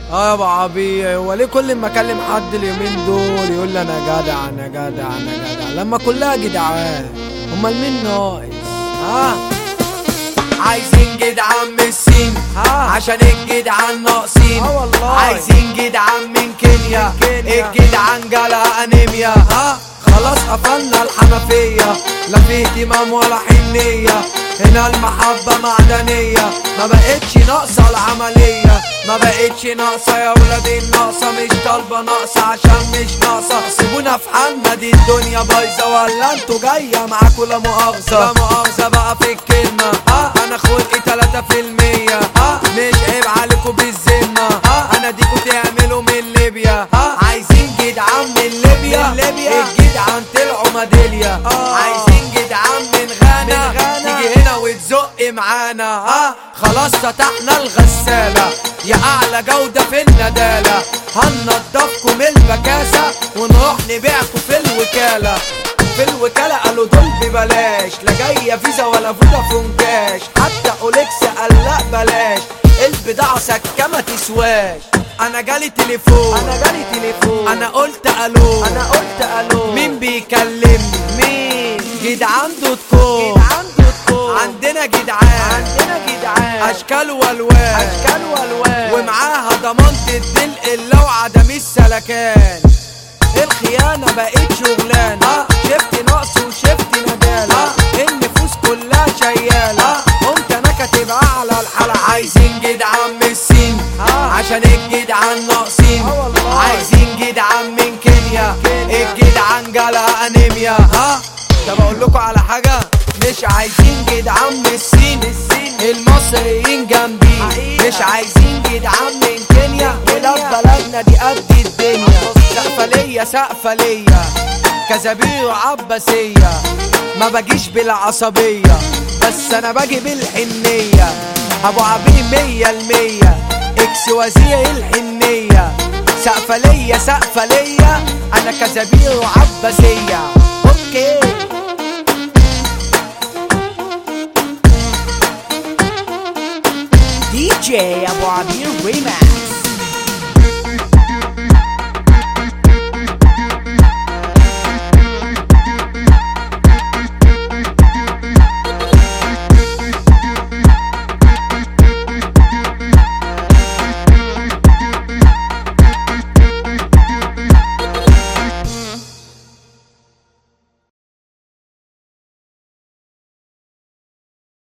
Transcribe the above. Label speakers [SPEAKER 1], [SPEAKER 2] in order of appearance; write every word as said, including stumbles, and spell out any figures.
[SPEAKER 1] اه يا ابو عبيه، هو ليه كل ما اكلم حد اليومين دول يقول لي انا جدع انا جدع انا جدع لما كلها جدعان؟ امال مين ناقص؟ ها
[SPEAKER 2] عايزين جدعان من الصين عشان الجدعان ناقصين.
[SPEAKER 1] اه والله
[SPEAKER 2] عايزين جدعان من كينيا الجدعان جالها انيميا.
[SPEAKER 1] ها خلاص قفلنا الحنفية، لا في اهتمام ولا حنية، هنا المحبة معدنية، ما بقتش ناقصة العملية،
[SPEAKER 2] ما بقتش ناقصة يا ولادي الناقصة، مش طالبة ناقصة عشان مش ناقصة.
[SPEAKER 1] سيبونا في حالنا دي الدنيا بايظة، ولا انتوا جاية معاكوا لا مؤاخذة؟
[SPEAKER 2] لا مؤاخذة بقى في الكلمة،
[SPEAKER 1] ها
[SPEAKER 2] انا خلقي تلاتة في المية،
[SPEAKER 1] ها
[SPEAKER 2] مش عيب عليكوا بالذمة،
[SPEAKER 1] ها
[SPEAKER 2] انا ديكوا تعملوا من ليبيا.
[SPEAKER 1] ها
[SPEAKER 2] عايزين جدعان من ليبيا،
[SPEAKER 1] من ليبيا
[SPEAKER 2] الجدعان طلعوا ميدالية.
[SPEAKER 1] آه.
[SPEAKER 2] عايزين جدعان من غانا،
[SPEAKER 1] من غانا.
[SPEAKER 2] تيجي هنا وتزق معانا.
[SPEAKER 1] ها
[SPEAKER 2] خلاص فتحنا الغسالة يا اعلى جودة في الندالة، هنضفكم البكاسة ونروح نبيعكم في الوكالة.
[SPEAKER 1] في الوكالة قالوا دول ببلاش، لا جاية فيزا ولا فودافون كاش، حتى اوليكس قال لا بلاش، البضاعة سكة ما تسواش.
[SPEAKER 2] انا جالي تليفون
[SPEAKER 1] انا جالي تليفون
[SPEAKER 2] انا قلت الو
[SPEAKER 1] انا قلت الو
[SPEAKER 2] مين بيكلمني؟
[SPEAKER 1] مين؟
[SPEAKER 2] جدعان دوت كوم.
[SPEAKER 1] جدعان دوت كوم.
[SPEAKER 2] عندنا جدعان
[SPEAKER 1] عندنا جدعان
[SPEAKER 2] اشكال والوان
[SPEAKER 1] اشكال والوان،
[SPEAKER 2] ومعاها ضمان تدي القله وعدم السلكان.
[SPEAKER 1] الخيانة بقت شغلانة،
[SPEAKER 2] آه.
[SPEAKER 1] شفت نقص وشفت ندالة،
[SPEAKER 2] آه.
[SPEAKER 1] النفوس كلها شيالة،
[SPEAKER 2] آه.
[SPEAKER 1] قمت انا كاتب على الحلقة.
[SPEAKER 2] عايزين جدعان من الصين
[SPEAKER 1] آه.
[SPEAKER 2] عشان الجدعان ناقصين.
[SPEAKER 1] آه والله.
[SPEAKER 2] عايزين جدعان من كينيا
[SPEAKER 1] كينيا.
[SPEAKER 2] الجدعان جالها انيميا.
[SPEAKER 1] ها طب اقول لكم على حاجة،
[SPEAKER 2] مش عايزين جدعان من الصين،
[SPEAKER 1] الصين
[SPEAKER 2] المصريين جنبي.
[SPEAKER 1] حقيقة.
[SPEAKER 2] مش عايزين جدعان من كينيا
[SPEAKER 1] ولاد بلدنا دي قد الدنيا،
[SPEAKER 2] سقفة ليا سقفة ليا كزبير وعباسية، ما بجيش بالعصبية بس انا باجي بالحنية. ابو عبيه مية المية اكس وزير الحنية، سقفة ليا سقفة ليا انا كزبير وعباسية. اوكي
[SPEAKER 3] دي جي ابو عبير ريماكس.